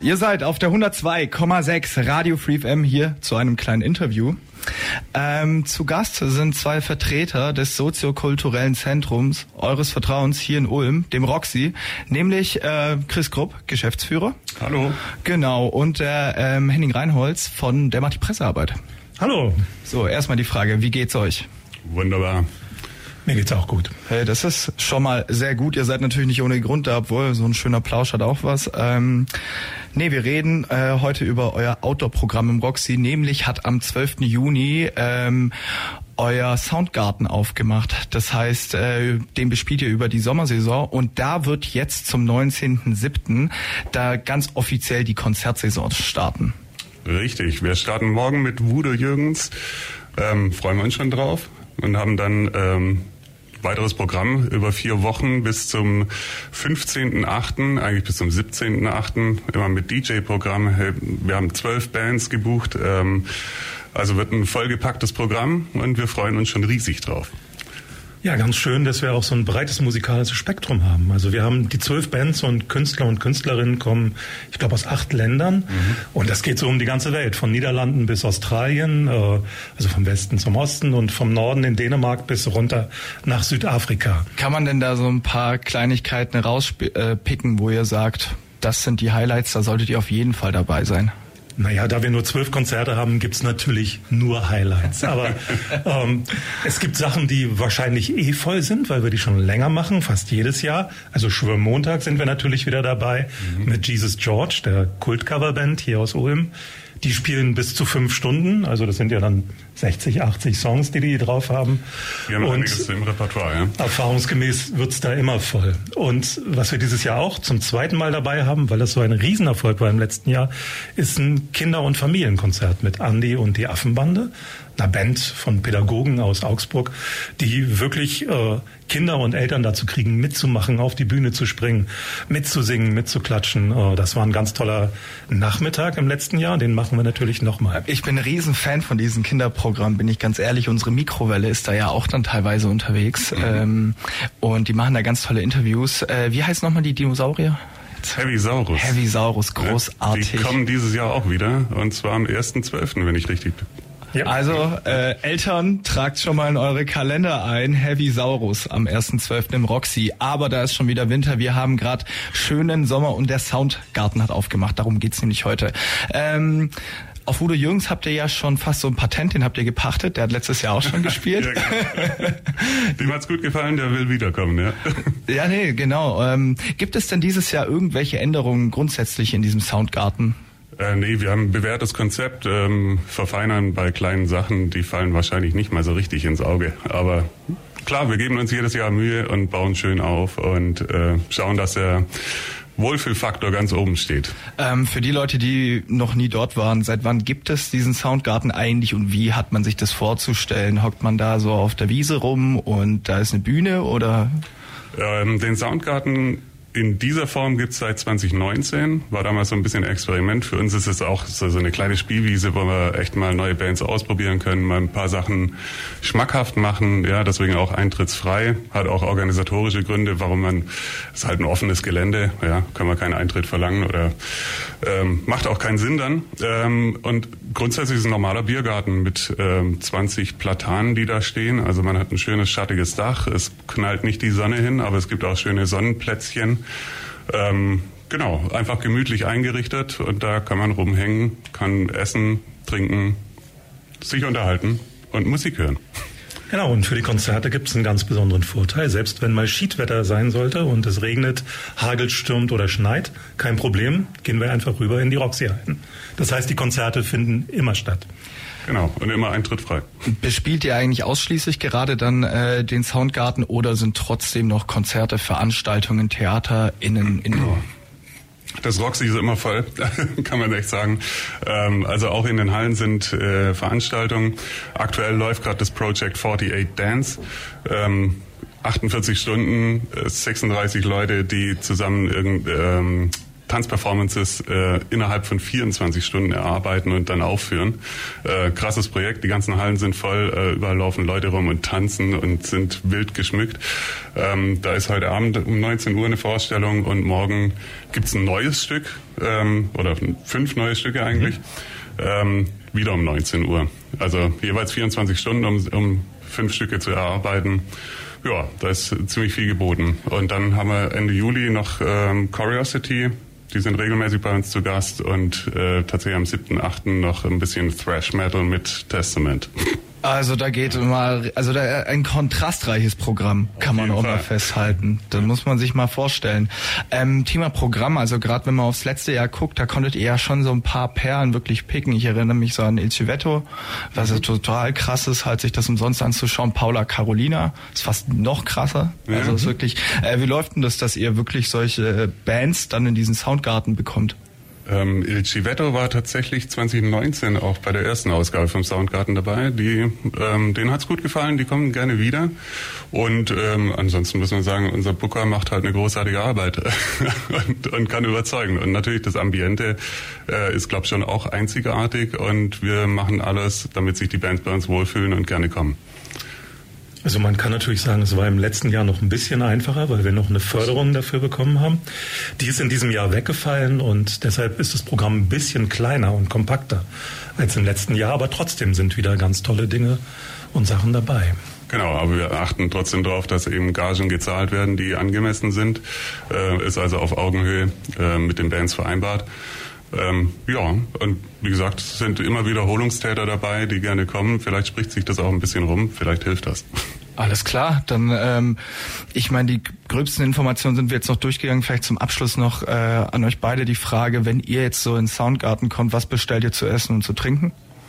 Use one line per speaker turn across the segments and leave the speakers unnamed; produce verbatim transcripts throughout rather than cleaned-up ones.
Ihr seid auf der hundertzwei Komma sechs Radio Free F M hier zu einem kleinen Interview. Ähm, zu Gast sind zwei Vertreter des soziokulturellen Zentrums eures Vertrauens hier in Ulm, dem Roxy, nämlich äh, Chris Grupp, Geschäftsführer.
Hallo.
Genau, und der ähm, Henning Reinholz von Der macht die Pressearbeit.
Hallo.
So, erstmal die Frage, wie geht's euch?
Wunderbar.
Mir geht's auch gut.
Hey, das ist schon mal sehr gut. Ihr seid natürlich nicht ohne Grund da, obwohl so ein schöner Plausch hat auch was. Ähm, nee, wir reden äh, heute über euer Outdoor-Programm im Roxy. Nämlich hat am zwölften Juni ähm, euer Soundgarten aufgemacht. Das heißt, äh, den bespielt ihr über die Sommersaison. Und da wird jetzt zum neunzehnten siebten da ganz offiziell die Konzertsaison starten.
Richtig. Wir starten morgen mit Wudo Jürgens. Ähm, freuen wir uns schon drauf. Und haben dann ähm, weiteres Programm über vier Wochen bis zum fünfzehnten achten, eigentlich bis zum siebzehnten achten, immer mit D J-Programm. Wir haben zwölf Bands gebucht, ähm, also wird ein vollgepacktes Programm und wir freuen uns schon riesig drauf.
Ja, ganz schön, dass wir auch so ein breites musikalisches Spektrum haben. Also wir haben die zwölf Bands und Künstler und Künstlerinnen kommen, ich glaube, aus acht Ländern. Mhm. Und das geht so um die ganze Welt, von Niederlanden bis Australien, also vom Westen zum Osten und vom Norden in Dänemark bis runter nach Südafrika.
Kann man denn da so ein paar Kleinigkeiten rauspicken, wo ihr sagt, das sind die Highlights, da solltet ihr auf jeden Fall dabei sein?
Naja, da wir nur zwölf Konzerte haben, gibt's natürlich nur Highlights. Aber ähm, es gibt Sachen, die wahrscheinlich eh voll sind, weil wir die schon länger machen, fast jedes Jahr. Also Schwörmontag sind wir natürlich wieder dabei mhm. mit Jesus George, der Kultcoverband hier aus Ulm. Die spielen bis zu fünf Stunden, also das sind ja dann sechzig, achtzig Songs, die die drauf haben.
Wir haben und einiges im Repertoire, ja.
Erfahrungsgemäß wird's da immer voll. Und was wir dieses Jahr auch zum zweiten Mal dabei haben, weil das so ein Riesenerfolg war im letzten Jahr, ist ein Kinder- und Familienkonzert mit Andi und die Affenbande, einer Band von Pädagogen aus Augsburg, die wirklich äh, Kinder und Eltern dazu kriegen, mitzumachen, auf die Bühne zu springen, mitzusingen, mitzuklatschen. Äh, das war ein ganz toller Nachmittag im letzten Jahr, den machen wir natürlich nochmal.
Ich bin ein Riesenfan von diesem Kinderprogramm, bin ich ganz ehrlich. Unsere Mikrowelle ist da ja auch dann teilweise unterwegs. Mhm. Ähm, und die machen da ganz tolle Interviews. Äh, wie heißt nochmal die Dinosaurier?
Heavysaurus.
Heavysaurus, großartig.
Die kommen dieses Jahr auch wieder, und zwar am ersten zwölften, wenn ich richtig bin.
Ja. Also äh, Eltern, tragt schon mal in eure Kalender ein, Heavysaurus am ersten zwölften im Roxy. Aber da ist schon wieder Winter. Wir haben gerade schönen Sommer und der Soundgarten hat aufgemacht. Darum geht's nämlich heute. Ähm, Auf Wudo Jürgens habt ihr ja schon fast so ein Patent, den habt ihr gepachtet. Der hat letztes Jahr auch schon gespielt.
Ja, genau. Dem hat's gut gefallen, der will wiederkommen, ja.
Ja, nee, genau. Ähm, gibt es denn dieses Jahr irgendwelche Änderungen grundsätzlich in diesem Soundgarten?
Äh, nee, wir haben ein bewährtes Konzept, ähm, verfeinern bei kleinen Sachen, die fallen wahrscheinlich nicht mal so richtig ins Auge. Aber klar, wir geben uns jedes Jahr Mühe und bauen schön auf und äh, schauen, dass der Wohlfühlfaktor ganz oben steht.
Ähm, für die Leute, die noch nie dort waren, seit wann gibt es diesen Soundgarten eigentlich und wie hat man sich das vorzustellen? Hockt man da so auf der Wiese rum und da ist eine Bühne oder?
Ähm, den Soundgarten in dieser Form gibt's seit zwanzig neunzehn, war damals so ein bisschen ein Experiment. Für uns ist es auch so eine kleine Spielwiese, wo wir echt mal neue Bands ausprobieren können, mal ein paar Sachen schmackhaft machen, ja, deswegen auch eintrittsfrei, hat auch organisatorische Gründe, warum man, es ist halt ein offenes Gelände, ja, kann man keinen Eintritt verlangen oder ähm, macht auch keinen Sinn dann. Ähm, und grundsätzlich ist es ein normaler Biergarten mit ähm, zwanzig Platanen, die da stehen, also man hat ein schönes schattiges Dach, es knallt nicht die Sonne hin, aber es gibt auch schöne Sonnenplätzchen. Ähm, genau, einfach gemütlich eingerichtet und da kann man rumhängen, kann essen, trinken, sich unterhalten und Musik hören.
Genau, und für die Konzerte gibt es einen ganz besonderen Vorteil. Selbst wenn mal Schiedwetter sein sollte und es regnet, hagelt, stürmt oder schneit, kein Problem, gehen wir einfach rüber in die Roxy-Hallen. Das heißt, die Konzerte finden immer statt.
Genau, und immer eintrittfrei.
Bespielt ihr eigentlich ausschließlich gerade dann äh, den Soundgarten oder sind trotzdem noch Konzerte, Veranstaltungen, Theater, innen, indoor?
Das Roxy ist immer voll, kann man echt sagen. Ähm, also auch in den Hallen sind äh, Veranstaltungen. Aktuell läuft gerade das Project achtundvierzig Dance. Ähm, achtundvierzig Stunden, äh, sechsunddreißig Leute, die zusammen irgend, ähm, Tanzperformances äh, innerhalb von vierundzwanzig Stunden erarbeiten und dann aufführen. Äh, krasses Projekt, die ganzen Hallen sind voll, äh, überall laufen Leute rum und tanzen und sind wild geschmückt. Ähm, da ist heute Abend um neunzehn Uhr eine Vorstellung und morgen gibt's ein neues Stück, ähm, oder fünf neue Stücke eigentlich, mhm. ähm, wieder um neunzehn Uhr. Also jeweils vierundzwanzig Stunden, um, um fünf Stücke zu erarbeiten. Ja, da ist ziemlich viel geboten. Und dann haben wir Ende Juli noch ähm, Curiosity. Die sind regelmäßig bei uns zu Gast und äh, tatsächlich am siebten achten noch ein bisschen Thrash Metal mit Testament.
Also da geht mal, also da ein kontrastreiches Programm, kann man auch mal festhalten. Das ja. muss man sich mal vorstellen. Ähm, Thema Programm, also gerade wenn man aufs letzte Jahr guckt, da konntet ihr ja schon so ein paar Perlen wirklich picken. Ich erinnere mich so an Il Civetto, was ja total krass ist, halt sich das umsonst anzuschauen. Paula Carolina ist fast noch krasser. Ja. Also ist wirklich. Äh, wie läuft denn das, dass ihr wirklich solche Bands dann in diesen Soundgarten bekommt?
Ähm, Il Civetto war tatsächlich zwanzig neunzehn auch bei der ersten Ausgabe vom Soundgarten dabei. Die, ähm, denen hat's gut gefallen, die kommen gerne wieder. Und ähm, ansonsten muss man sagen, unser Booker macht halt eine großartige Arbeit und, und kann überzeugen. Und natürlich das Ambiente äh, ist, glaube ich, schon auch einzigartig. Und wir machen alles, damit sich die Bands bei uns wohlfühlen und gerne kommen.
Also man kann natürlich sagen, es war im letzten Jahr noch ein bisschen einfacher, weil wir noch eine Förderung dafür bekommen haben. Die ist in diesem Jahr weggefallen und deshalb ist das Programm ein bisschen kleiner und kompakter als im letzten Jahr. Aber trotzdem sind wieder ganz tolle Dinge und Sachen dabei.
Genau, aber wir achten trotzdem darauf, dass eben Gagen gezahlt werden, die angemessen sind. Äh, ist also auf Augenhöhe äh, mit den Bands vereinbart. Ähm, ja, und wie gesagt, es sind immer Wiederholungstäter dabei, die gerne kommen. Vielleicht spricht sich das auch ein bisschen rum, vielleicht hilft das.
Alles klar, dann ähm, ich meine, die gröbsten Informationen sind wir jetzt noch durchgegangen. Vielleicht zum Abschluss noch äh, an euch beide die Frage, wenn ihr jetzt so in Soundgarten kommt, was bestellt ihr zu essen und zu trinken?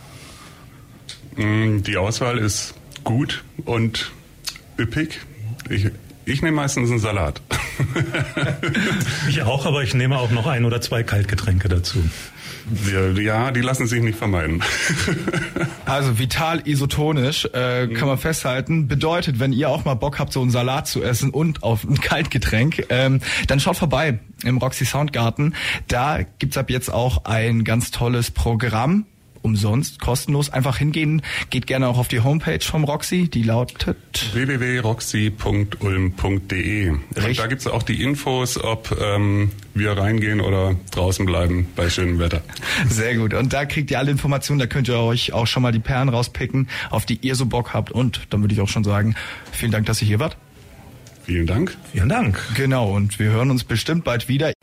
Die Auswahl ist gut und üppig. Ich Ich nehme meistens einen Salat.
Ich auch, aber ich nehme auch noch ein oder zwei Kaltgetränke dazu.
Ja, die lassen sich nicht vermeiden.
Also vital isotonisch, äh, kann man festhalten. Bedeutet, wenn ihr auch mal Bock habt, so einen Salat zu essen und auf ein Kaltgetränk, ähm, dann schaut vorbei im Roxy Soundgarten. Da gibt's ab jetzt auch ein ganz tolles Programm. Umsonst, kostenlos, einfach hingehen. Geht gerne auch auf die Homepage vom Roxy, die lautet
w w w punkt roxy punkt ulm punkt d e. Und da gibt's auch die Infos, ob ähm, wir reingehen oder draußen bleiben bei schönem Wetter.
Sehr gut. Und da kriegt ihr alle Informationen, da könnt ihr euch auch schon mal die Perlen rauspicken, auf die ihr so Bock habt. Und dann würde ich auch schon sagen, vielen Dank, dass ihr hier wart.
Vielen Dank.
Vielen Dank.
Genau, und wir hören uns bestimmt bald wieder.